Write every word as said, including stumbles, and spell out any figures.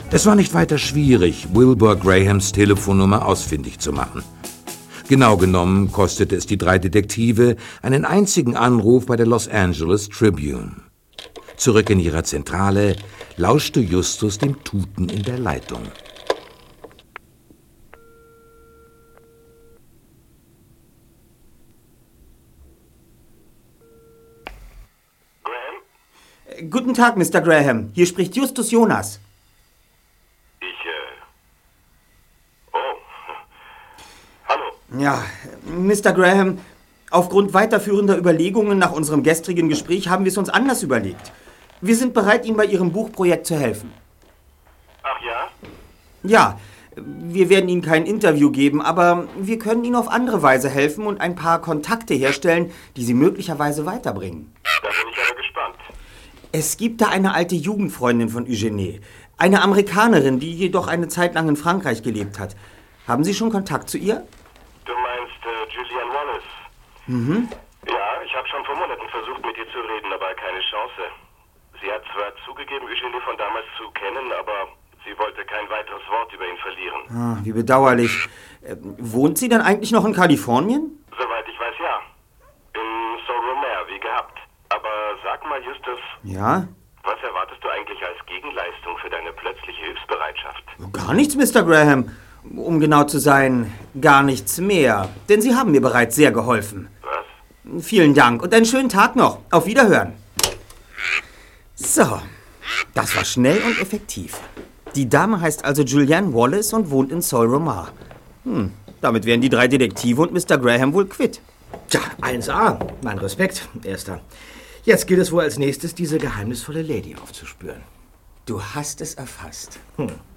Es war nicht weiter schwierig, Wilbur Grahams Telefonnummer ausfindig zu machen. Genau genommen kostete es die drei Detektive einen einzigen Anruf bei der Los Angeles Tribune. Zurück in ihrer Zentrale lauschte Justus dem Tuten in der Leitung. Graham? Guten Tag, Mister Graham. Hier spricht Justus Jonas. Ich, äh... Oh. Hallo. Ja, Mister Graham, aufgrund weiterführender Überlegungen nach unserem gestrigen Gespräch haben wir es uns anders überlegt. Wir sind bereit, Ihnen bei Ihrem Buchprojekt zu helfen. Ach ja? Ja, wir werden Ihnen kein Interview geben, aber wir können Ihnen auf andere Weise helfen und ein paar Kontakte herstellen, die Sie möglicherweise weiterbringen. Da bin ich aber gespannt. Es gibt da eine alte Jugendfreundin von Eugenie, eine Amerikanerin, die jedoch eine Zeit lang in Frankreich gelebt hat. Haben Sie schon Kontakt zu ihr? Du meinst äh, Julianne Wallace? Mhm. Ja, ich habe schon vor Monaten versucht, mit ihr zu reden, aber keine Chance. Sie hat zwar zugegeben, Eugenie von damals zu kennen, aber sie wollte kein weiteres Wort über ihn verlieren. Ah, wie bedauerlich. Äh, wohnt sie denn eigentlich noch in Kalifornien? Soweit ich weiß, ja. In Sault-Romare, wie gehabt. Aber sag mal, Justus... Ja? Was erwartest du eigentlich als Gegenleistung für deine plötzliche Hilfsbereitschaft? Gar nichts, Mister Graham. Um genau zu sein, gar nichts mehr. Denn Sie haben mir bereits sehr geholfen. Was? Vielen Dank und einen schönen Tag noch. Auf Wiederhören. So, das war schnell und effektiv. Die Dame heißt also Julianne Wallace und wohnt in Sault-Romare. Hm, damit wären die drei Detektive und Mister Graham wohl quitt. Tja, eins A. Mein Respekt, Erster. Jetzt gilt es wohl als nächstes, diese geheimnisvolle Lady aufzuspüren. Du hast es erfasst. Hm.